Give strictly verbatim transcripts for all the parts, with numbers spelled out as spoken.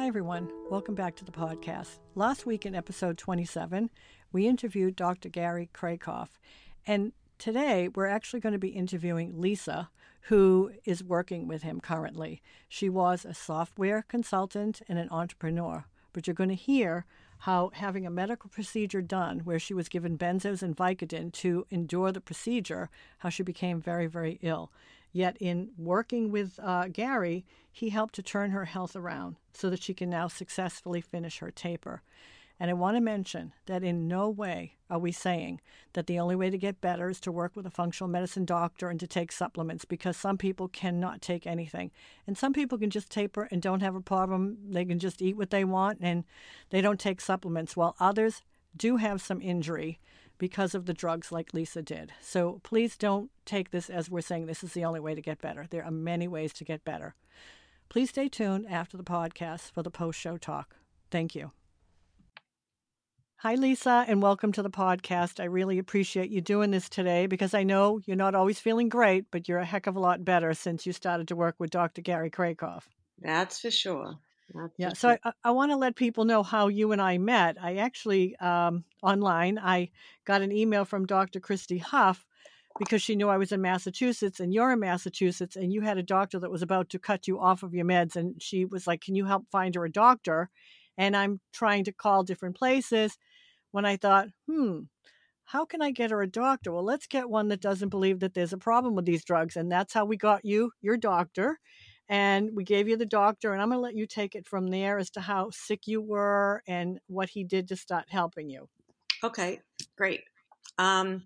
Hi, everyone. Welcome back to the podcast. Last week in episode twenty-seven, we interviewed Doctor Gary Krakoff. And today, we're actually going to be interviewing Lisa, who is working with him currently. She was a software consultant and an entrepreneur. But you're going to hear how having a medical procedure done where she was given benzos and Vicodin to endure the procedure, how she became very, very ill. Yet in working with uh, Gary, he helped to turn her health around so that she can now successfully finish her taper. And I want to mention that in no way are we saying that the only way to get better is to work with a functional medicine doctor and to take supplements, because some people cannot take anything. And some people can just taper and don't have a problem. They can just eat what they want and they don't take supplements, while others do have some injury because of the drugs like Lisa did. So please don't take this as we're saying this is the only way to get better. There are many ways to get better. Please stay tuned after the podcast for the post-show talk. Thank you. Hi, Lisa, and welcome to the podcast. I really appreciate you doing this today because I know you're not always feeling great, but you're a heck of a lot better since you started to work with Doctor Gary Krakoff. That's for sure. That's Yeah, for so sure. I, I want to let people know how you and I met. I actually, um, online, I got an email from Doctor Christy Huff because she knew I was in Massachusetts and you're in Massachusetts and you had a doctor that was about to cut you off of your meds. And she was like, can you help find her a doctor? And I'm trying to call different places when I thought, hmm, how can I get her a doctor? Well, let's get one that doesn't believe that there's a problem with these drugs. And that's how we got you, your doctor. And we gave you the doctor, and I'm going to let you take it from there as to how sick you were and what he did to start helping you. Okay, great. Um,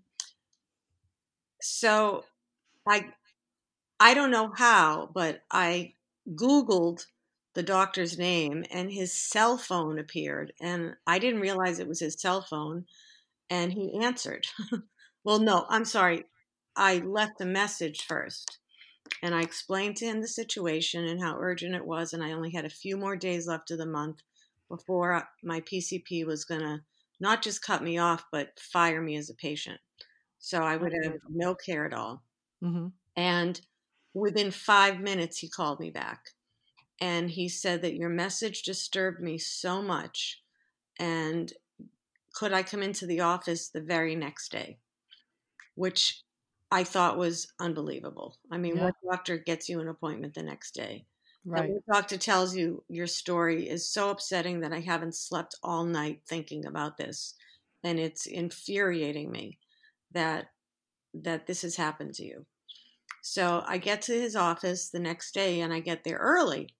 so I I don't know how, but I Googled the doctor's name and his cell phone appeared, and I didn't realize it was his cell phone, and he answered. Well, no, I'm sorry. I left a message first, and I explained to him the situation and how urgent it was, and I only had a few more days left of the month before my P C P was going to not just cut me off, but fire me as a patient. So I would have no care at all. Mm-hmm. And within five minutes, he called me back. And he said that your message disturbed me so much. And could I come into the office the very next day? Which I thought was unbelievable. I mean, Yeah, what doctor gets you an appointment the next day? And right. what doctor tells you your story is so upsetting that I haven't slept all night thinking about this. And it's infuriating me that that this has happened to you. So I get to his office the next day and I get there early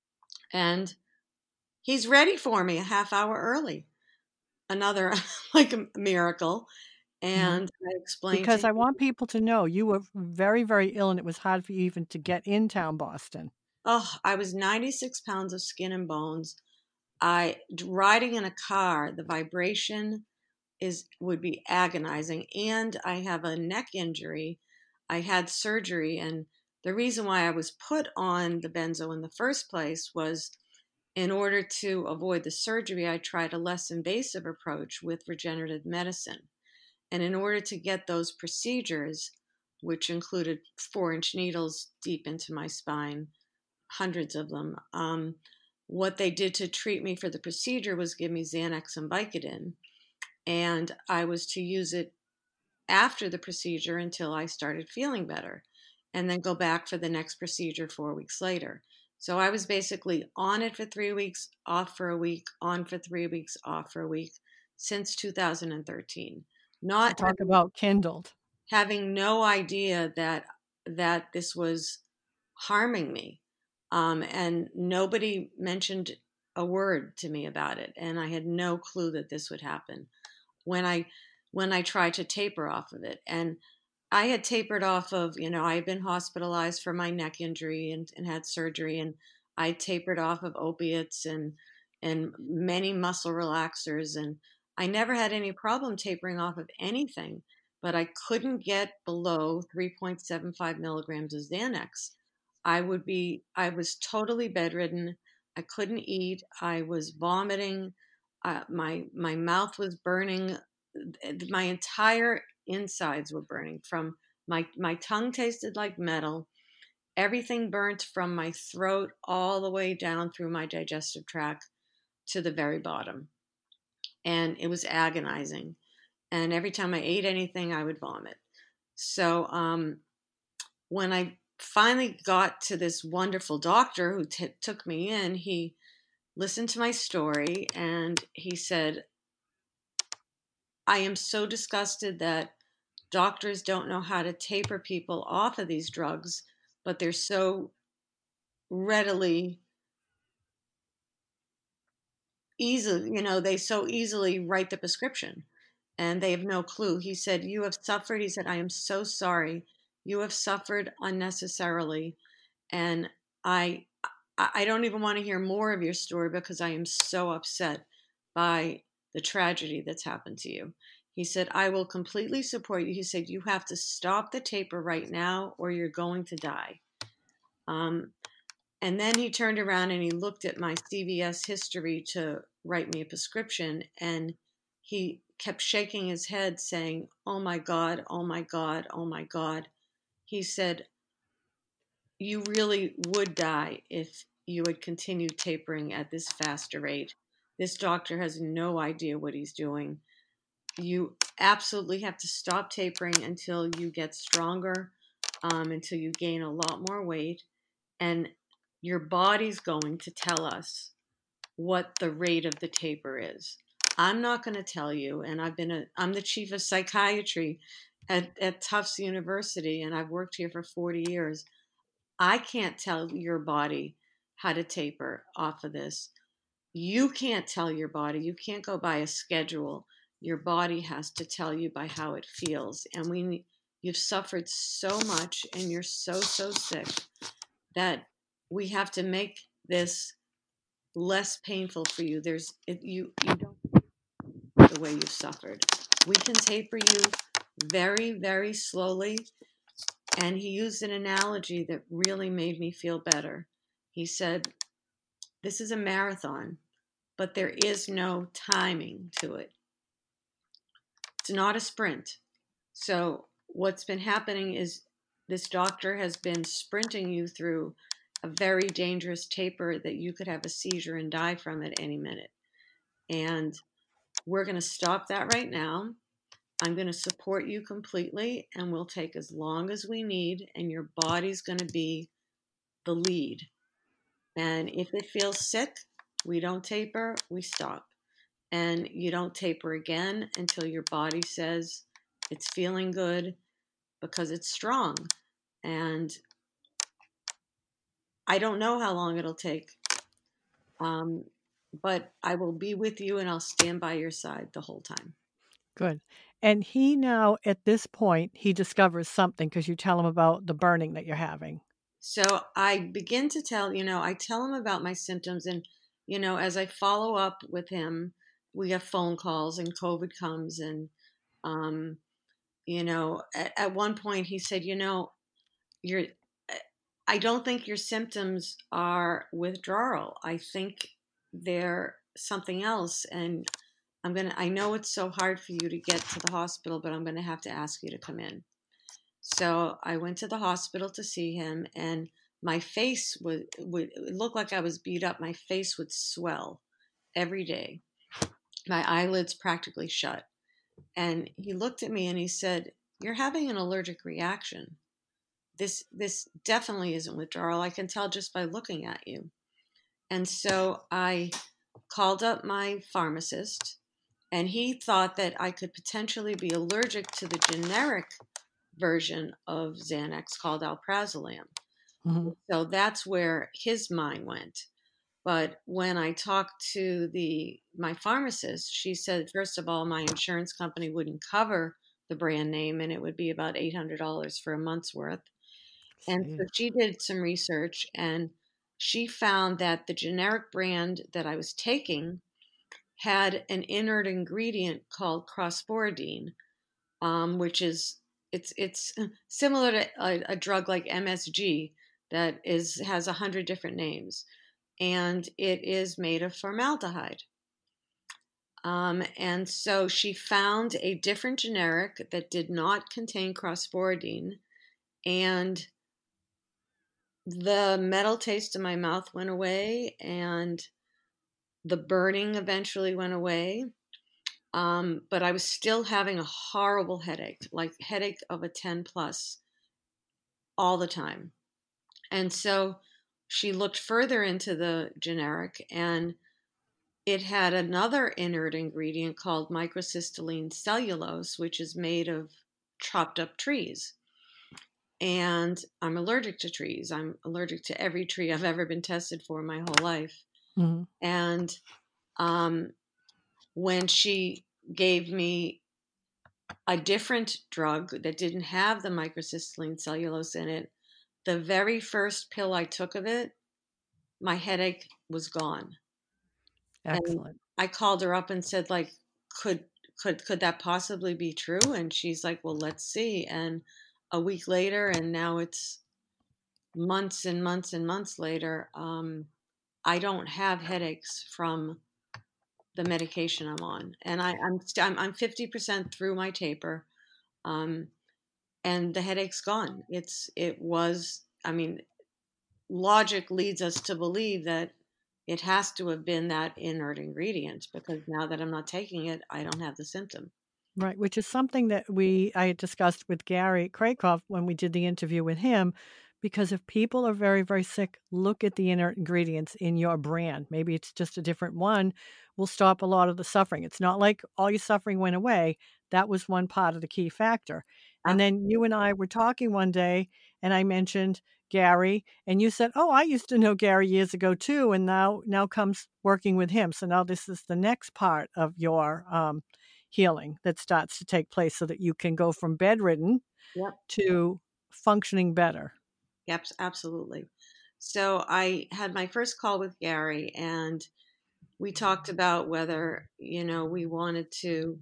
and he's ready for me a half hour early. Another like a miracle. Mm-hmm. And I explained to Because him, I want people to know you were very, very ill and it was hard for you even to get in town Boston. oh, I was ninety-six pounds of skin and bones. I riding in a car, the vibration is would be agonizing, and I have a neck injury. I had surgery, and the reason why I was put on the benzo in the first place was in order to avoid the surgery. I tried a less invasive approach with regenerative medicine, and in order to get those procedures, which included four inch needles deep into my spine, hundreds of them. Um, what they did to treat me for the procedure was give me Xanax and Vicodin, and I was to use it after the procedure until I started feeling better, and then go back for the next procedure four weeks later. So I was basically on it for three weeks, off for a week, on for three weeks, off for a week since two thousand thirteen. So Not talk having, about kindled. having no idea that that this was harming me. Um, and nobody mentioned a word to me about it. And I had no clue that this would happen when I when I tried to taper off of it. And I had tapered off of, you know, I had been hospitalized for my neck injury and, and had surgery, and I tapered off of opiates and and many muscle relaxers, and I never had any problem tapering off of anything, but I couldn't get below three point seven five milligrams of Xanax. I would be, I was totally bedridden. I couldn't eat. I was vomiting. Uh, my my mouth was burning. My entire insides were burning from my my tongue tasted like metal, everything burnt from my throat all the way down through my digestive tract to the very bottom. And it was agonizing. And every time I ate anything, I would vomit. So um, when I finally got to this wonderful doctor who t- took me in, he listened to my story and he said, I am so disgusted that doctors don't know how to taper people off of these drugs, but they're so readily easily, you know, they so easily write the prescription and they have no clue. He said, you have suffered. He said, I am so sorry. You have suffered unnecessarily. And I, I don't even want to hear more of your story because I am so upset by the tragedy that's happened to you. He said, I will completely support you. He said, you have to stop the taper right now or you're going to die. Um, and then he turned around and he looked at my C V S history to write me a prescription. And he kept shaking his head saying, oh my God, oh my God, oh my God. He said, you really would die if you had continued tapering at this faster rate. This doctor has no idea what he's doing. You absolutely have to stop tapering until you get stronger, um, until you gain a lot more weight. And your body's going to tell us what the rate of the taper is. I'm not going to tell you, and I've been a, I'm the chief of psychiatry at, at Tufts University, and I've worked here for forty years. I can't tell your body how to taper off of this. You can't tell your body. You can't go by a schedule. Your body has to tell you by how it feels. And we, you've suffered so much and you're so, so sick that we have to make this less painful for you. There's, it, you, you don't the way you've suffered. We can taper you very, very slowly. And he used an analogy that really made me feel better. He said, this is a marathon, but there is no timing to it. It's not a sprint. So what's been happening is this doctor has been sprinting you through a very dangerous taper that you could have a seizure and die from at any minute. And we're going to stop that right now. I'm going to support you completely, and we'll take as long as we need, and your body's going to be the lead. And if it feels sick, we don't taper, we stop. And you don't taper again until your body says it's feeling good because it's strong. And I don't know how long it'll take, um, but I will be with you and I'll stand by your side the whole time. Good. And he now, at this point, he discovers something because you tell him about the burning that you're having. So I begin to tell, you know, I tell him about my symptoms. And, you know, as I follow up with him, we have phone calls and COVID comes. And, um, you know, at, at one point he said, you know, you're, I don't think your symptoms are withdrawal. I think they're something else. And I'm going to, I know it's so hard for you to get to the hospital, but I'm going to have to ask you to come in. So I went to the hospital to see him, and my face would, would it looked like I was beat up. My face would swell every day. My eyelids practically shut. And he looked at me and he said, you're having an allergic reaction. This this definitely isn't withdrawal. I can tell just by looking at you. And so I called up my pharmacist, and he thought that I could potentially be allergic to the generic version of Xanax called alprazolam. Mm-hmm. So that's where his mind went. But when I talked to the my pharmacist, she said, first of all, my insurance company wouldn't cover the brand name, and it would be about eight hundred dollars for a month's worth. And so she did some research, and she found that the generic brand that I was taking had an inert ingredient called crossporidine, um, which is it's it's similar to a, a drug like M S G that is has a hundred different names, and it is made of formaldehyde. Um, and so she found a different generic that did not contain crossporidine, and the metal taste in my mouth went away, and the burning eventually went away. Um, but I was still having a horrible headache, like headache of a ten plus all the time. And so she looked further into the generic, and it had another inert ingredient called microcystilline cellulose, which is made of chopped up trees. And I'm allergic to trees. I'm allergic to every tree I've ever been tested for my whole life. Mm-hmm. And um, when she gave me a different drug that didn't have the microcystilline cellulose in it, the very first pill I took of it, my headache was gone. And Excellent. I called her up and said, like, could could could that possibly be true? And she's like, well, let's see. And a week later, and now it's months and months and months later, um, I don't have headaches from the medication I'm on, and I, I'm st- I'm I'm fifty percent through my taper, um, and the headache's gone. It's it was. I mean, logic leads us to believe that it has to have been that inert ingredient, because now that I'm not taking it, I don't have the symptom. Right, which is something that we I had discussed with Gary Krakoff when we did the interview with him, because if people are very, very sick, look at the inert ingredients in your brand. Maybe it's just a different one will stop a lot of the suffering. It's not like all your suffering went away. That was one part of the key factor. And then you and I were talking one day, and I mentioned Gary, and you said, "Oh, I used to know Gary years ago too, and now now comes working with him." So now this is the next part of your um, healing that starts to take place so that you can go from bedridden Yep. to functioning better. Yep. Absolutely. So I had my first call with Gary, and we talked about whether, you know, we wanted to,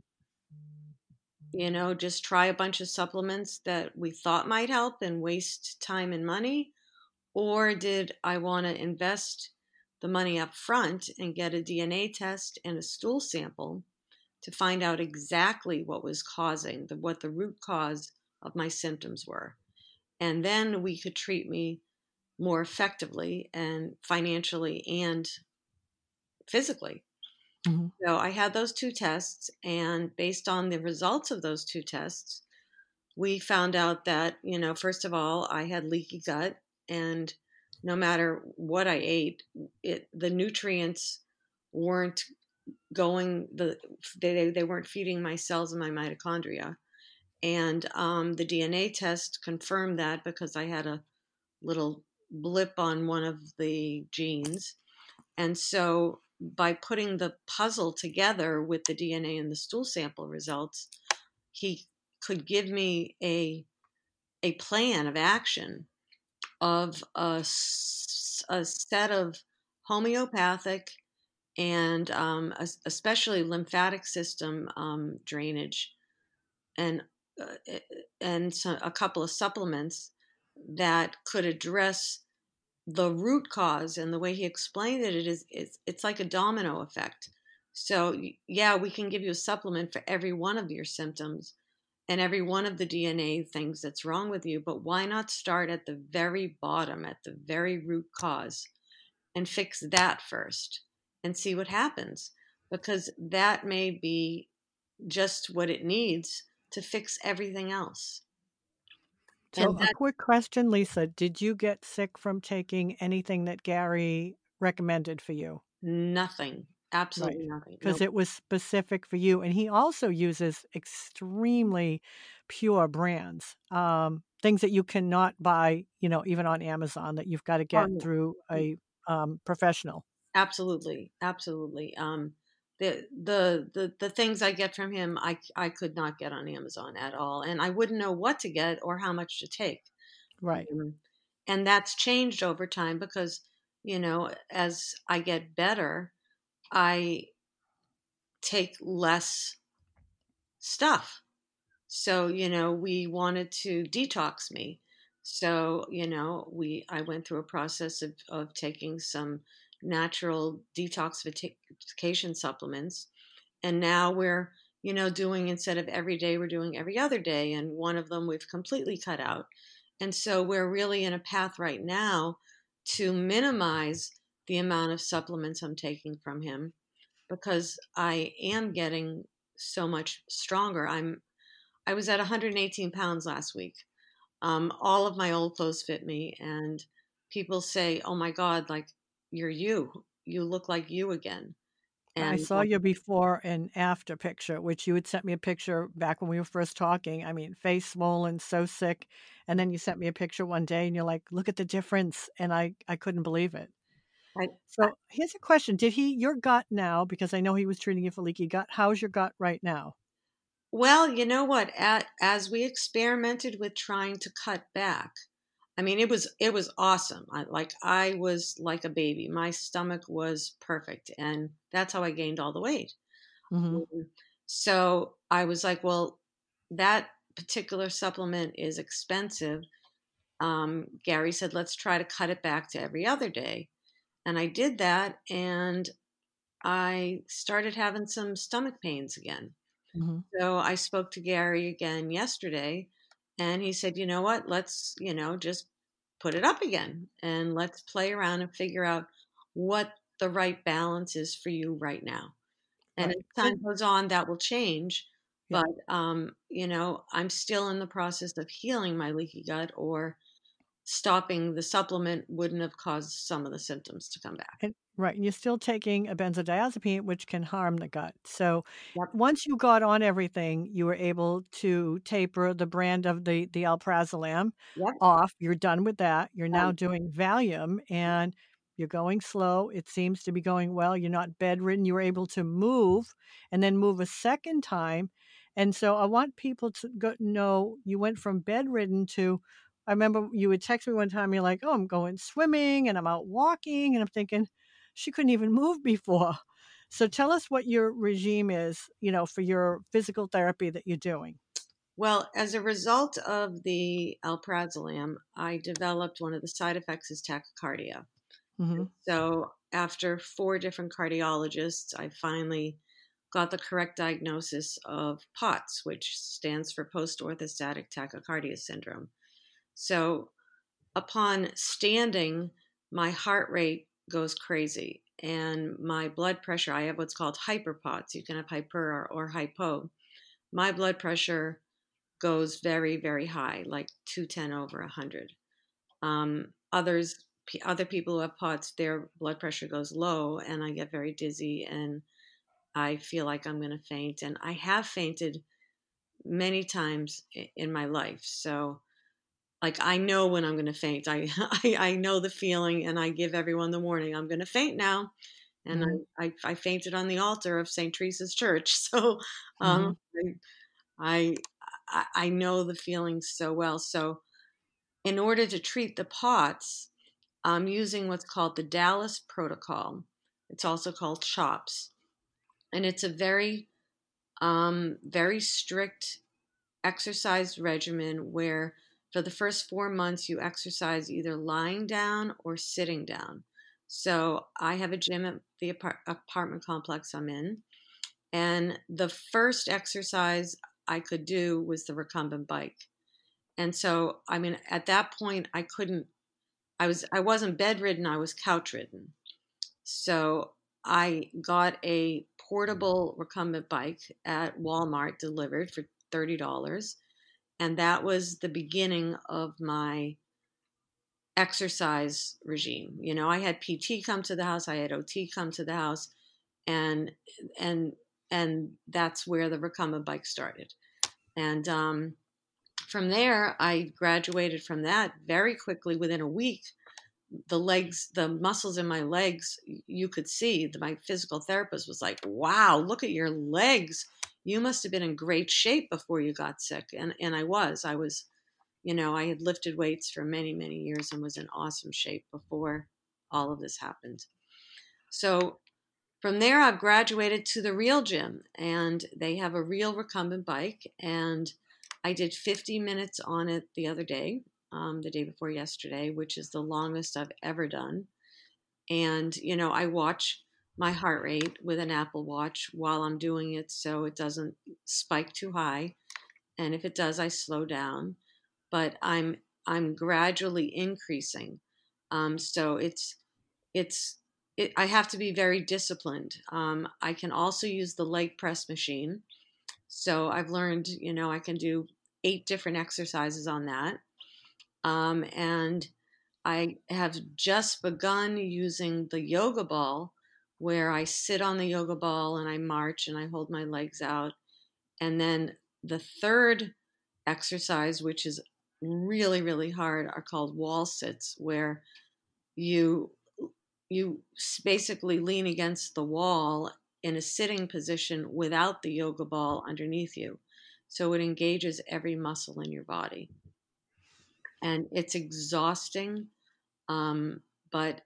you know, just try a bunch of supplements that we thought might help and waste time and money, or did I want to invest the money up front and get a D N A test and a stool sample to find out exactly what was causing the what the root cause of my symptoms were. And then we could treat me more effectively and financially and physically. Mhm. So I had those two tests, and based on the results of those two tests, we found out that, you know, first of all, I had leaky gut, and no matter what I ate, it the nutrients weren't going the they they weren't feeding my cells and my mitochondria. And um, the D N A test confirmed that, because I had a little blip on one of the genes. And so by putting the puzzle together with the D N A and the stool sample results, he could give me a a plan of action of a, a set of homeopathic and um, especially lymphatic system um, drainage, and uh, and so a couple of supplements that could address the root cause. And the way he explained it, it is it's, it's like a domino effect. So yeah, we can give you a supplement for every one of your symptoms and every one of the D N A things that's wrong with you, but why not start at the very bottom, at the very root cause, and fix that first and see what happens? Because that may be just what it needs to fix everything else. So, And a that quick question, Lisa. Did you get sick from taking anything that Gary recommended for you? nothing, Right. absolutely nothing. Because No. it was specific for you. And he also uses extremely pure brands, um, things that you cannot buy, you know, even on Amazon, that you've got to Oh get no. through a um, professional. Absolutely, absolutely. Um, the the the the things I get from him, I I could not get on Amazon at all, and I wouldn't know what to get or how much to take. Right. Um, and that's changed over time, because, you know, as I get better, I take less stuff. So, you know, we wanted to detox me. So, you know, we I went through a process of, of taking some natural detoxification supplements. And now we're, you know, doing, instead of every day, we're doing every other day. And one of them we've completely cut out. And so we're really in a path right now to minimize the amount of supplements I'm taking from him because I am getting so much stronger. I'm I was at one hundred eighteen pounds last week. Um, all of my old clothes fit me, and people say, "Oh my God, like you're you. You look like you again." I And saw um, your before and after picture, which you had sent me a picture back when we were first talking. I mean, face swollen, so sick. And then you sent me a picture one day and you're like, look at the difference. And I, I couldn't believe it. I, I, So here's a question. Did he, your gut now, because I know he was treating you for leaky gut, how's your gut right now? well, you know what? At, as we experimented with trying to cut back, I mean, it was it was awesome. I, like I was like a baby. My stomach was perfect, and that's how I gained all the weight. Hmm. Mhm. So I was like, well, that particular supplement is expensive. Um, Gary said, let's try to cut it back to every other day. And I did that, and I started having some stomach pains again. Hmm. So I spoke to Gary again yesterday, and he said, you know what, let's, you know, just put it up again and let's play around and figure out what the right balance is for you right now. And as Right. time goes on, that will change. Yeah. But, um, you know, I'm still in the process of healing my leaky gut, or stopping the supplement wouldn't have caused some of the symptoms to come back. And right, and you're still taking a benzodiazepine, which can harm the gut. So Yep. once you got on everything, you were able to taper the brand of the the alprazolam Yep. off. You're done with that. You're now Um, doing Valium, and you're going slow. It seems to be going well. You're not bedridden. You were able to move and then move a second time. And so I want people to go, know you went from bedridden to I remember you would text me one time, you're like, "Oh, I'm going swimming and I'm out walking." And I'm thinking, she couldn't even move before. So tell us what your regime is, you know, for your physical therapy that you're doing. well, as a result of the alprazolam, I developed one of the side effects is tachycardia. Mhm. So after four different cardiologists, I finally got the correct diagnosis of POTS, which stands for post orthostatic tachycardia syndrome. So upon standing, my heart rate goes crazy and my blood pressure, I have what's called hyperpots. You can have hyper or, or hypo. My blood pressure goes very, very high, like two ten over one hundred. Um, others, other people who have POTS, their blood pressure goes low, and I get very dizzy, and I feel like I'm going to faint. And I have fainted many times in my life. So, like, I know when I'm going to faint. I, I I know the feeling, and I give everyone the warning. I'm going to faint now, and Mhm. I, I I fainted on the altar of Saint Teresa's Church. So, um, Mhm. I I I know the feeling so well. So, in order to treat the POTS, I'm using what's called the Dallas Protocol. It's also called CHOPS, and it's a very, um, very strict exercise regimen where for the first four months you exercise either lying down or sitting down. So I have a gym at the apart- apartment complex I'm in, and the first exercise I could do was the recumbent bike. And so, I mean, at that point, I couldn't. I was I wasn't bedridden. I was couch ridden. So I got a portable recumbent bike at Walmart delivered for thirty dollars, and that was the beginning of my exercise regime. You know, I had P T come to the house, I had O T come to the house, and and and that's where the recumbent bike started. And um, from there, I graduated from that very quickly. Within a week, the legs, the muscles in my legs, you could see. My physical therapist was like, "Wow, look at your legs. You must have been in great shape before you got sick." And and I was. I was, you know, I had lifted weights for many, many years and was in awesome shape before all of this happened. So from there, I've graduated to the real gym, and they have a real recumbent bike. And I did fifty minutes on it the other day, um, the day before yesterday, which is the longest I've ever done. And, you know, I watch my heart rate with an Apple Watch while I'm doing it so it doesn't spike too high. And if it does, I slow down. But I'm I'm gradually increasing. Um, so it's it's it, I have to be very disciplined. Um, I can also use the leg press machine. So I've learned, you know, I can do eight different exercises on that. Um, and I have just begun using the yoga ball, where I sit on the yoga ball and I march and I hold my legs out. And then the third exercise, which is really, really hard, are called wall sits, where you you basically lean against the wall in a sitting position without the yoga ball underneath you. So it engages every muscle in your body. And it's exhausting, um, but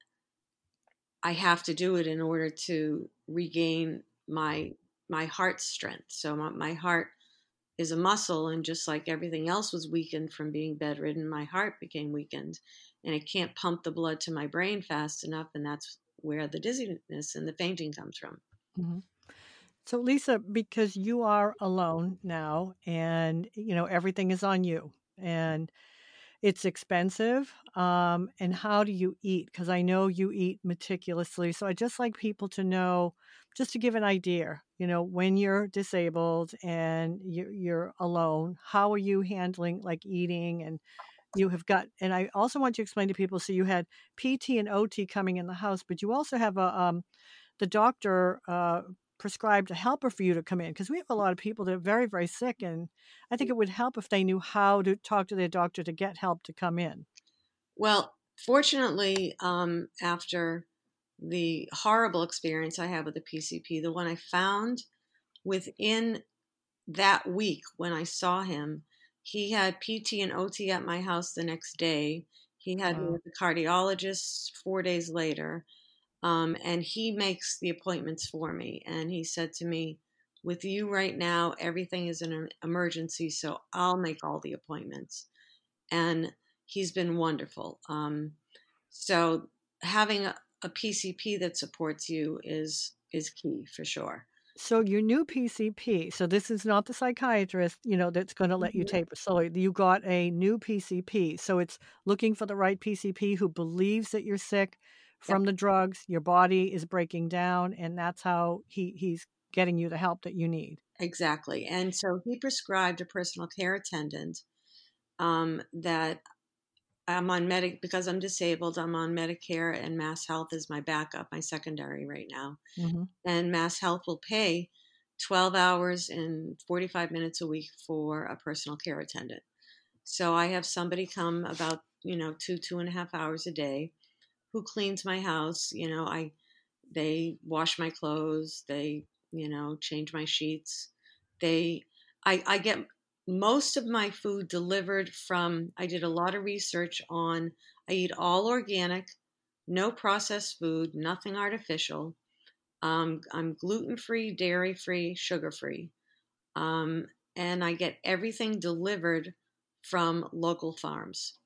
I have to do it in order to regain my my heart strength. So my, my heart is a muscle, and just like everything else was weakened from being bedridden, my heart became weakened, and it can't pump the blood to my brain fast enough, and that's where the dizziness and the fainting comes from. Mhm. So, Lisa, because you are alone now and, you know, everything is on you and it's expensive, um, and how do you eat? Because I know you eat meticulously. So I just like people to know, just to give an idea, you know, when you're disabled and you're, you're alone, how are you handling like eating? And you have got, and I also want you to explain to people. So you had P T and O T coming in the house, but you also have a um, the doctor uh, prescribed a helper for you to come in because we have a lot of people that are very, very sick. And I think it would help if they knew how to talk to their doctor to get help to come in. Well, fortunately, um, after the horrible experience I had with the P C P, the one I found within that week when I saw him, he had P T and O T at my house the next day. He had me Wow. with the cardiologist four days later. Um, and he makes the appointments for me. And he said to me, with you right now, everything is an emergency, so I'll make all the appointments. And he's been wonderful. Um, so having a, a P C P that supports you is is key for sure. So your new P C P, so this is not the psychiatrist, you know, that's going to let you Mhm. taper slowly. You got a new P C P. So it's looking for the right P C P who believes that you're sick Yep, from the drugs, your body is breaking down, and that's how he he's getting you the help that you need. exactly. And so he prescribed a personal care attendant, um, that I'm on Medic because I'm disabled. I'm on Medicare, and Mass Health is my backup, my secondary right now. Mhm. And Mass Health will pay twelve hours and forty-five minutes a week for a personal care attendant. So I have somebody come about, you know, two, two and a half hours a day who cleans my house. You know, I, they wash my clothes, they, you know, change my sheets. They, I, I get most of my food delivered from, I did a lot of research on, I eat all organic, no processed food, nothing artificial. Um, I'm gluten free, dairy free, sugar free. Um, and I get everything delivered from local farms.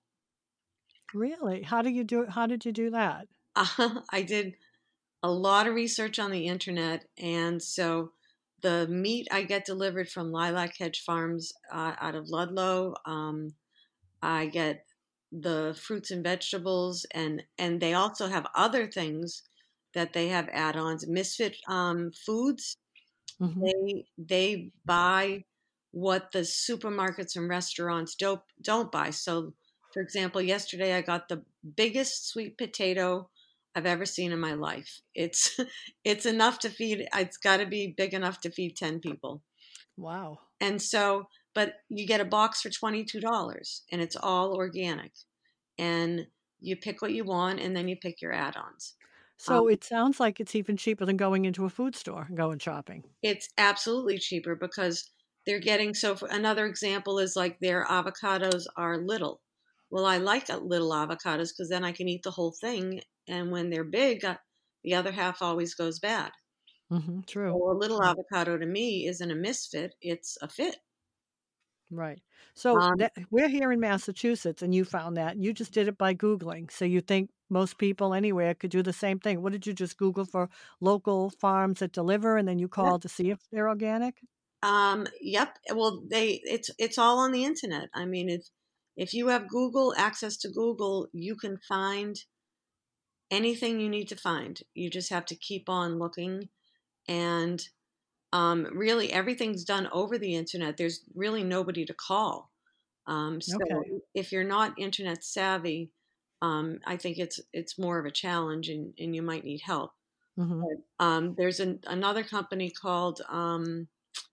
Really? How do you do how did you do that? Uh, I did a lot of research on the internet, and so the meat I get delivered from Lilac Hedge Farms uh, out of Ludlow. Um, I get the fruits and vegetables, and and they also have other things that they have add-ons. Misfit um, Foods, Mhm. they they buy what the supermarkets and restaurants don't don't buy. So, for example, yesterday I got the biggest sweet potato I've ever seen in my life. It's it's enough to feed. It's got to be big enough to feed ten people. Wow. And so, but you get a box for twenty-two dollars and it's all organic. And you pick what you want, and then you pick your add-ons. Um, So it sounds like it's even cheaper than going into a food store and going shopping. It's absolutely cheaper because they're getting so for another example is like their avocados are little. Well, I like uh, little avocados because then I can eat the whole thing, and when they're big, uh, the other half always goes bad. Mhm. True. So a little True. avocado to me isn't a misfit, it's a fit. Right. So Um, that we're here in Massachusetts and you found that. You just did it by Googling. So you think most people anywhere could do the same thing. What did you just Google for local farms that deliver and then you yep. call to see if they're organic? Um, yep. Well, they it's it's all on the internet. I mean, if if you have Google, access to Google, you can find anything you need to find. You just have to keep on looking. And um, really, everything's done over the internet. There's really nobody to call. Um, so Okay. if you're not internet savvy, um, I think it's it's more of a challenge, and, and you might need help. Hmm. But, um, there's an, another company called um,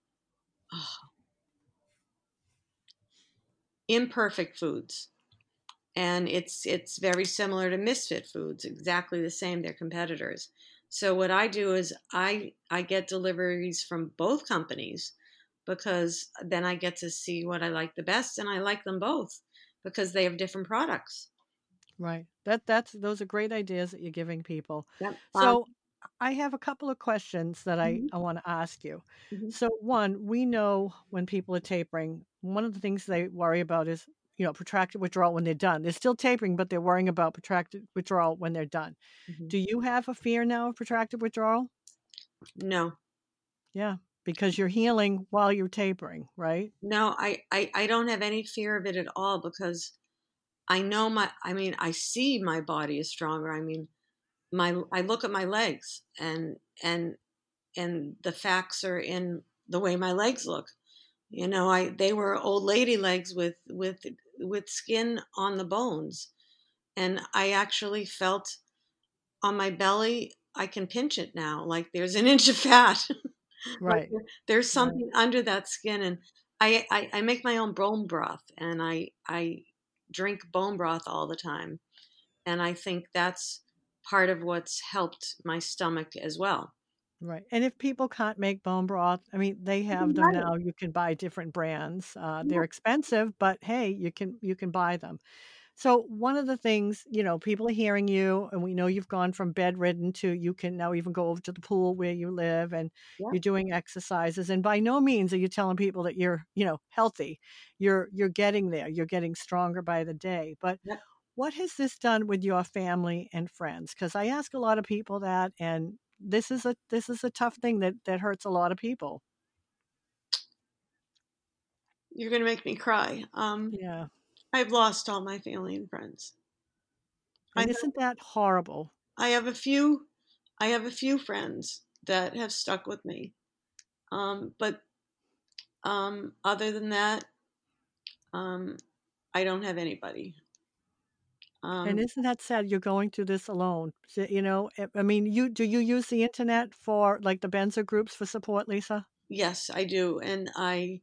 Imperfect Foods, and it's it's very similar to Misfit Foods, exactly the same. They're competitors. So what I do is I I get deliveries from both companies because then I get to see what I like the best, and I like them both because they have different products. Right. That that's those are great ideas that you're giving people. Yep. Um, So I have a couple of questions that I, mhm, I want to ask you. mhm. So one, we know when people are tapering, one of the things they worry about is, you know, protracted withdrawal when they're done. They're still tapering, but they're worrying about protracted withdrawal when they're done. Mhm. Do you have a fear now of protracted withdrawal? No, Yeah, because you're healing while you're tapering, right? no, I, I I don't have any fear of it at all because I know my. I mean, I see my body is stronger. I mean, my I look at my legs, and and and the facts are in the way my legs look. You know, I they were old lady legs with with with skin on the bones, and I actually felt on my belly. I can pinch it now, like there's an inch of fat. Like Right, there- there's right, something under that skin, and I, I I make my own bone broth, and I I drink bone broth all the time, and I think that's part of what's helped my stomach as well. right. And if people can't make bone broth, I mean, they You can have them buy it. now. You can buy different brands. Uh, Yeah, they're expensive, but hey, you can you can buy them. So one of the things, you know, people are hearing you, and we know you've gone from bedridden to you can now even go over to the pool where you live, and yeah. you're doing exercises. And by no means are you telling people that you're, you know, healthy. You're you're getting there. You're getting stronger by the day. But Yep. what has this done with your family and friends? Because I ask a lot of people that, and this is a this is a tough thing that that hurts a lot of people. You're gonna make me cry. Um, Yeah. I've lost all my family and friends. I And have, isn't that horrible? I have a few, I have a few friends that have stuck with me. Um, but um, other than that, um, I don't have anybody. And Um, isn't that sad you're going through this alone? So, you know, eh, I mean, you do you use the internet for like the Benza groups for support, Lisa? yes, I do, and I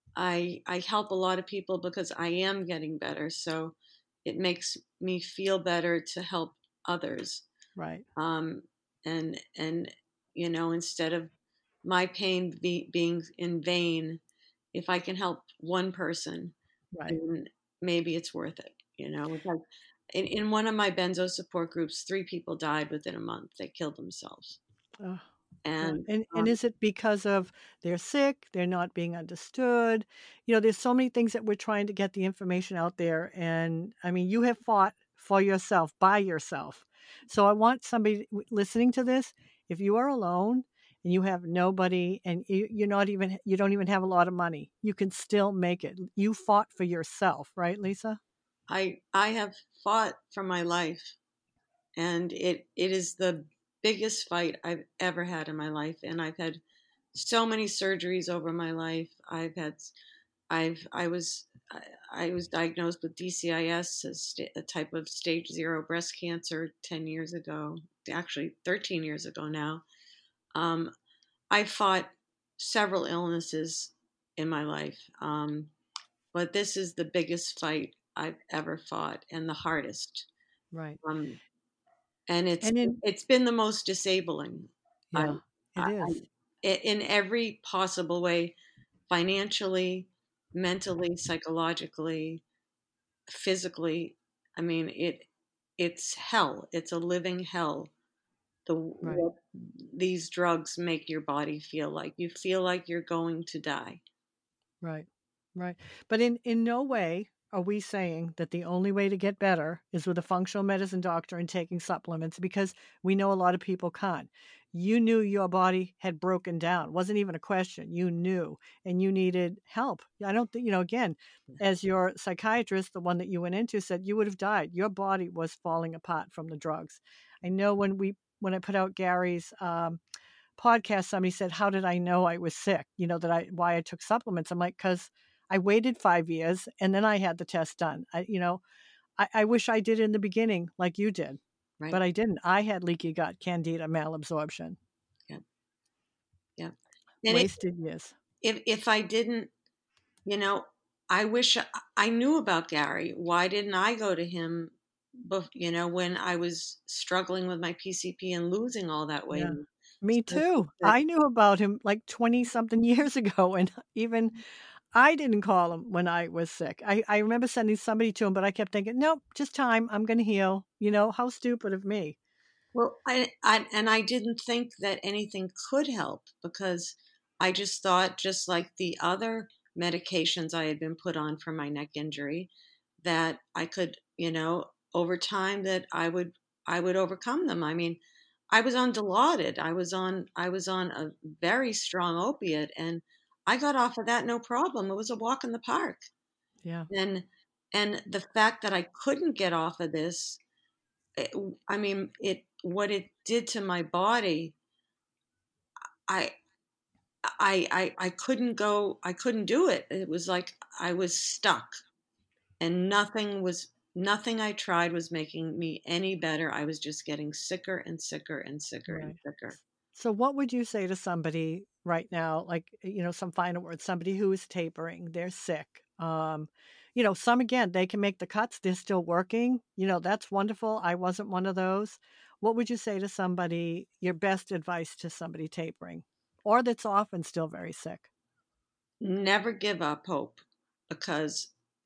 I I help a lot of people because I am getting better. So it makes me feel better to help others. Right, Um, and and you know, instead of my pain be, being in vain, if I can help one person, right. then maybe it's worth it. You know, it's like in, in one of my benzo support groups, three people died within a month. They killed themselves, Ugh, yeah. and And and um, is it because of they're sick, they're not being understood? You know, there's so many things that we're trying to get the information out there. And I mean, you have fought for yourself by yourself. So I want somebody w- listening to this, if you are alone and you have nobody and you, you're not even you don't even have a lot of money, you can still make it. You fought for yourself, right, Lisa? I I have fought for my life, and it it is the biggest fight I've ever had in my life, and I've had so many surgeries over my life. I've had I've I was I I was diagnosed with D C I S, a, sta- a type of stage zero breast cancer, ten years ago, actually thirteen years ago now. Um, I fought several illnesses in my life, um, but this is the biggest fight I've ever fought and the hardest. Right. Um, and it's And in it's been the most disabling. I, yeah, I, it is. I in every possible way, financially, mentally, psychologically, physically. I mean, it it's hell. It's a living hell. The Right. what these drugs make your body feel like. You feel like you're going to die. Right. Right. But in in no way are we saying that the only way to get better is with a functional medicine doctor and taking supplements because we know a lot of people can't. you knew your body had broken down. It wasn't even a question. You knew, and you needed help. I don't think, you know, again, as your psychiatrist, the one that you went into, said you would have died. Your body was falling apart from the drugs. I know when we, when I put out Gary's um, podcast, somebody said, how did I know I was sick? You know, that I, why I took supplements. I'm like, because I waited five years and then I had the test done. I, you know, I, I wish I did in the beginning like you did, Right. but I didn't. I had leaky gut, candida, malabsorption. Yeah. Yeah. And it, Wasted years. if if I didn't, you know, I wish I, I knew about Gary. Why didn't I go to him? Bef- you know, when I was struggling with my P C P and losing all that weight. Yeah. Me So too. that, I knew about him like twenty something years ago, and even I didn't call him when I was sick. I, I remember sending somebody to him, but I kept thinking, nope, just time. I'm going to heal. You know, how stupid of me. well, I, I and I didn't think that anything could help because I just thought, just like the other medications I had been put on for my neck injury, that I could, you know, over time that I would I would overcome them. I mean, I was on Dilaudid. I was on I was on a very strong opiate, and I got off of that no problem. It was a walk in the park. Yeah. And and the fact that I couldn't get off of this, it, I mean, it what it did to my body, I I I I couldn't go. I couldn't do it. It was like I was stuck, and nothing was nothing I tried was making me any better. I was just getting sicker and sicker and sicker and Right. sicker. So, what would you say to somebody right now, like, you know, some final words, somebody who is tapering, they're sick? Um, you know, some again, they can make the cuts, they're still working. You know, that's wonderful. I wasn't one of those. What would you say to somebody, your best advice to somebody tapering or that's often still very sick? Never give up hope because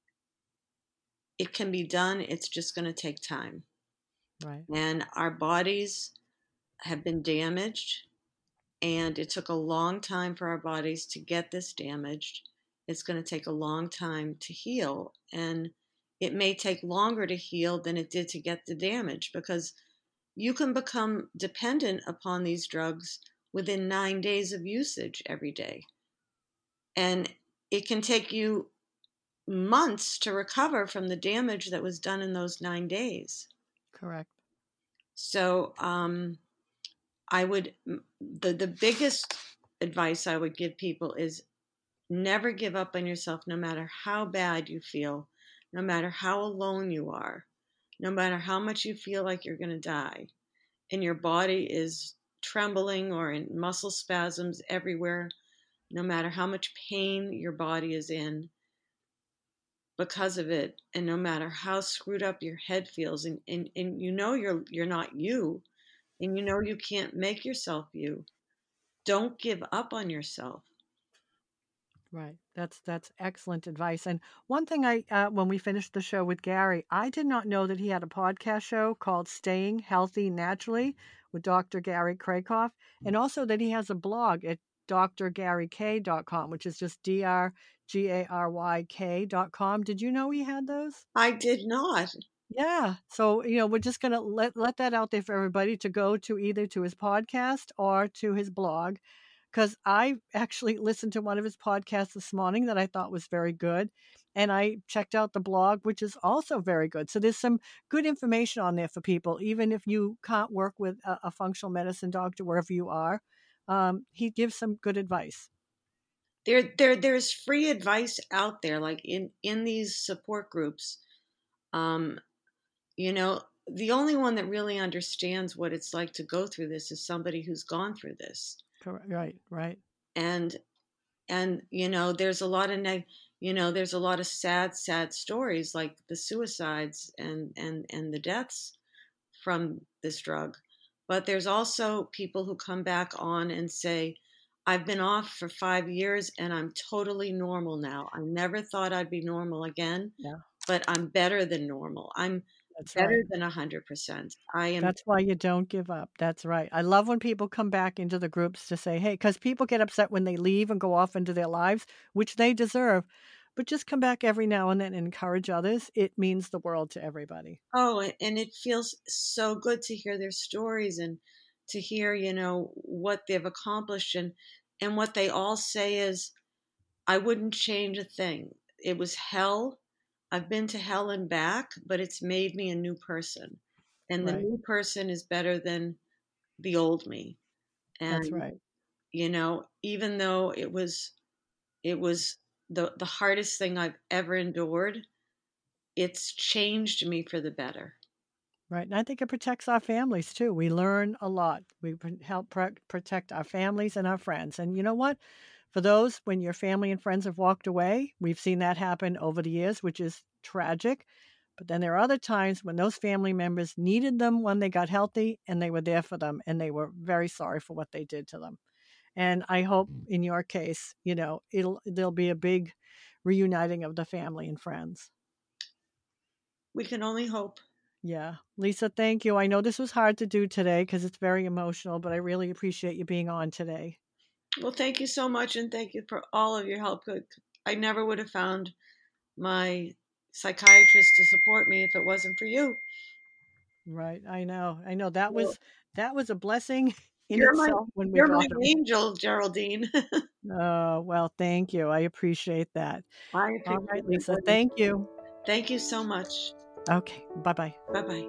it can be done. It's just going to take time. Right. And our bodies have been damaged, and it took a long time for our bodies to get this damaged. It's going to take a long time to heal. And it may take longer to heal than it did to get the damage because you can become dependent upon these drugs within nine days of usage every day. And it can take you months to recover from the damage that was done in those nine days. Correct. So, um, I would, the, the biggest advice I would give people is never give up on yourself, no matter how bad you feel, no matter how alone you are, no matter how much you feel like you're going to die, and your body is trembling or in muscle spasms everywhere, no matter how much pain your body is in because of it, and no matter how screwed up your head feels, and, and, and you know you're you're not you, and you know you can't make yourself you. Don't give up on yourself. Right. That's that's excellent advice. And one thing I uh, when we finished the show with Gary, I did not know that he had a podcast show called Staying Healthy Naturally with Doctor Gary Krakoff, and also that he has a blog at d r gary k dot com, which is just D R G A R Y K dot com. Did you know he had those? I did not. Yeah. So, you know, we're just going to let let that out there for everybody to go to either to his podcast or to his blog, because I actually listened to one of his podcasts this morning that I thought was very good. And I checked out the blog, which is also very good. So there's some good information on there for people, even if you can't work with a, a functional medicine doctor wherever you are. Um, he gives some good advice. There, there, there's free advice out there, like in in these support groups. Um, you know, the only one that really understands what it's like to go through this is somebody who's gone through this. Correct. Right. Right. And and you know, there's a lot of neg- you know, there's a lot of sad, sad stories like the suicides and and and the deaths from this drug. But there's also people who come back on and say, I've been off for five years and I'm totally normal now. I never thought I'd be normal again, Yeah. but I'm better than normal. I'm That's better right. than one hundred percent. I am. That's why you don't give up. That's right. I love when people come back into the groups to say, hey, because people get upset when they leave and go off into their lives, which they deserve. But just come back every now and then and encourage others. It means the world to everybody. Oh, and it feels so good to hear their stories and to hear, you know, what they've accomplished, and and what they all say is, I wouldn't change a thing. It was hell. I've been to hell and back, but it's made me a new person. And the Right. new person is better than the old me. That's And, right. you know, even though it was it was the the hardest thing I've ever endured, it's changed me for the better. Right. And I think it protects our families too. We learn a lot. We pr- help pr- protect our families and our friends. And you know what? For those, when your family and friends have walked away, we've seen that happen over the years, which is tragic. But then there are other times when those family members needed them when they got healthy and they were there for them and they were very sorry for what they did to them. And I hope in your case, you know, it'll there'll be a big reuniting of the family and friends. We can only hope. Yeah. Lisa, thank you. I know this was hard to do today because it's very emotional, but I really appreciate you being on today. Well, thank you so much, and thank you for all of your help. I never would have found my psychiatrist to support me if it wasn't for you. Right. I know. I know that Well, was that was a blessing in you're my itself when we you're my got them. angel, Geraldine. Oh, well, thank you. I appreciate that. I All appreciate right, it Lisa. more than Thank you. thank you so much. Okay. Bye-bye. Bye bye.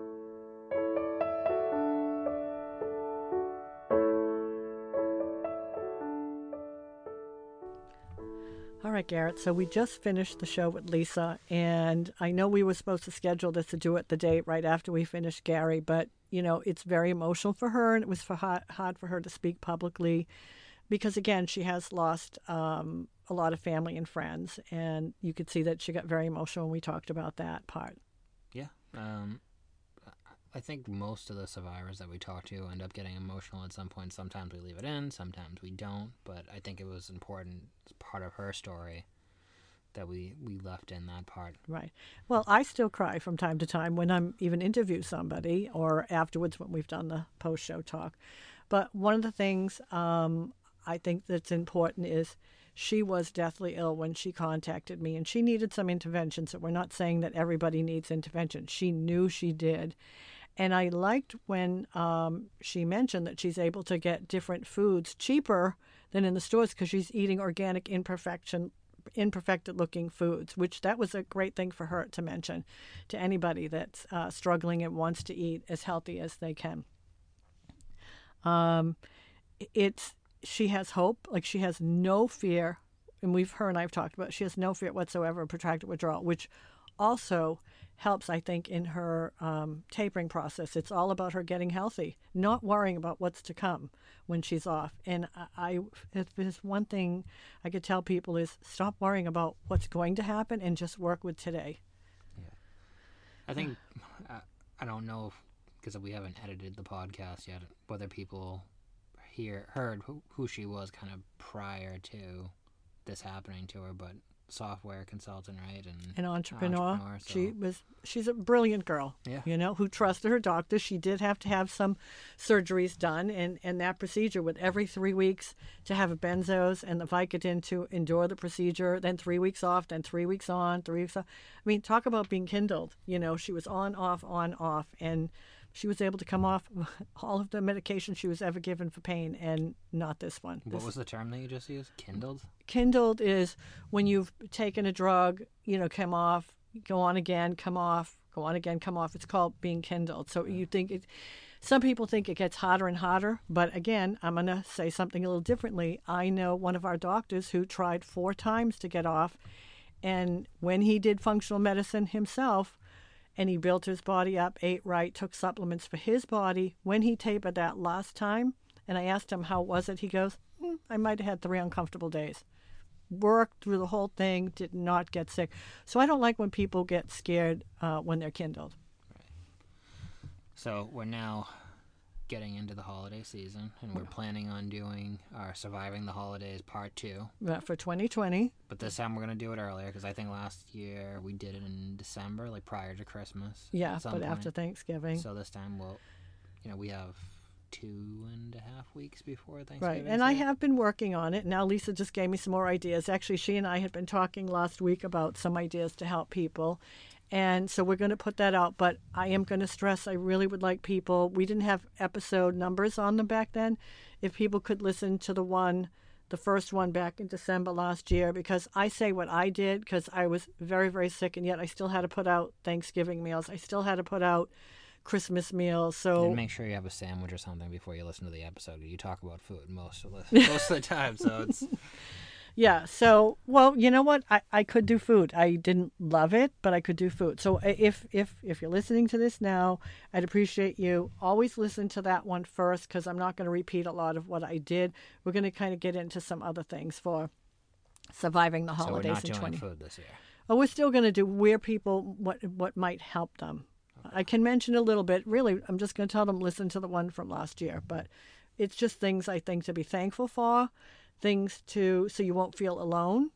All right, Garrett. So we just finished the show with Lisa, and I know we were supposed to schedule this to do it the day right after we finished Gary, but you know it's very emotional for her, and it was for hard, hard for her to speak publicly because again she has lost um, a lot of family and friends, and you could see that she got very emotional when we talked about that part. Yeah. Um, I think most of the survivors that we talk to end up getting emotional at some point. Sometimes we leave it in, sometimes we don't. But I think it was important as part of her story that we, we left in that part. Right. Well, I still cry from time to time when I'm even interview somebody or afterwards when we've done the post show talk. But one of the things um, I think that's important is she was deathly ill when she contacted me and she needed some intervention. So we're not saying that everybody needs intervention. She knew she did. And I liked when um, she mentioned that she's able to get different foods cheaper than in the stores because she's eating organic imperfection imperfected looking foods, which that was a great thing for her to mention to anybody that's uh, struggling and wants to eat as healthy as they can. Um, it's she has hope, like she has no fear, and we've her and I've talked about it, she has no fear whatsoever of protracted withdrawal, which also helps, I think, in her um, tapering process. It's all about her getting healthy, not worrying about what's to come when she's off. And I, I if there's one thing I could tell people is stop worrying about what's going to happen and just work with today. Yeah. I think, uh, I don't know because we haven't edited the podcast yet, whether people hear heard who, who she was kind of prior to this happening to her, but software consultant, right? And An entrepreneur. entrepreneur so. She was she's a brilliant girl. Yeah. You know, who trusted her doctor. She did have to have some surgeries done, and, and that procedure with every three weeks to have a benzos and the Vicodin to endure the procedure, then three weeks off, then three weeks on, three weeks off. I mean, talk about being kindled. You know, she was on, off, on, off, and she was able to come off all of the medication she was ever given for pain, and not this one. What This, was the term that you just used? Kindled? kindled is when you've taken a drug, you know, come off, go on again, come off, go on again, come off. It's called being kindled. So you think it, some people think it gets hotter and hotter, but again, I'm going to say something a little differently. I know one of our doctors who tried four times to get off, and when he did functional medicine himself, and he built his body up, ate right, took supplements for his body, when he tapered that last time, and I asked him how was it, he goes, hmm, I might have had three uncomfortable days. Worked through the whole thing, did not get sick. So I don't like when people get scared uh, when they're kindled. Right. So we're now getting into the holiday season, and we're planning on doing our Surviving the Holidays Part two. But for twenty twenty. But this time we're going to do it earlier, because I think last year we did it in December, like prior to Christmas. Yeah, but point. after Thanksgiving. So this time we'll, you know, we have two and a half weeks before Thanksgiving. Right, and I have been working on it. Now Lisa just gave me some more ideas. Actually, she and I had been talking last week about some ideas to help people. And so we're going to put that out. But I am going to stress I really would like people, we didn't have episode numbers on them back then. If people could listen to the one, the first one back in December last year, because I say what I did because I was very, very sick, and yet I still had to put out Thanksgiving meals. I still had to put out Christmas meals. So and make sure you have a sandwich or something before you listen to the episode. You talk about food most of the most of the time, so it's yeah. So well, you know what? I, I could do food. I didn't love it, but I could do food. So if if if you're listening to this now, I'd appreciate you always listen to that one first, because I'm not going to repeat a lot of what I did. We're going to kind of get into some other things for surviving the holidays so we're not in doing twenty. Food this year. Oh, we're still going to do where people what what might help them. I can mention a little bit. Really, I'm just going to tell them listen to the one from last year. But it's just things I think to be thankful for, things to so you won't feel alone,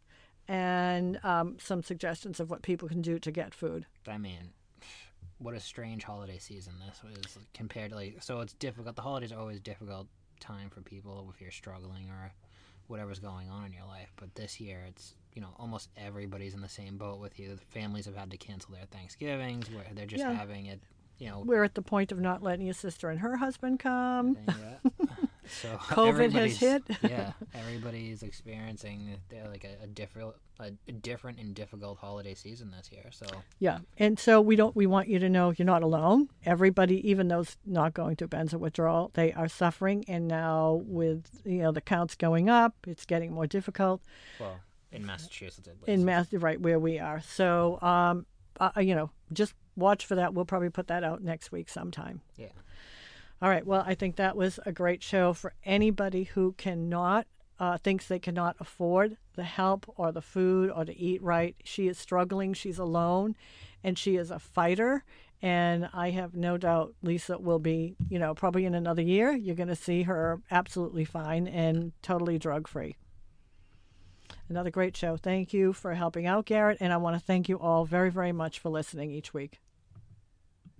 and um, some suggestions of what people can do to get food. I mean, what a strange holiday season this was compared to like. So it's difficult. The holidays are always a difficult time for people if you're struggling or whatever's going on in your life. But this year, it's you know almost everybody's in the same boat with you. The families have had to cancel their Thanksgivings where they're just Yeah. having it. You know, We're at the point of not letting your sister and her husband come. yeah. So COVID has everybody's- hit. Yeah, everybody's experiencing they're like a, a different, a, a different and difficult holiday season this year. So Yeah, and so we don't. We want you to know you're not alone. Everybody, even those not going through benzo withdrawal, they are suffering. And now with you know the counts going up, it's getting more difficult. well, in Massachusetts, at least. In Mass, right where we are. So, um, uh, you know, just watch for that. We'll probably put that out next week sometime. Yeah. All right. Well, I think that was a great show for anybody who cannot, uh, thinks they cannot afford the help or the food or to eat right. She is struggling. She's alone, and she is a fighter. And I have no doubt Lisa will be, you know, probably in another year, you're going to see her absolutely fine and totally drug-free. Another great show. Thank you for helping out, Garrett, and I want to thank you all very, very much for listening each week.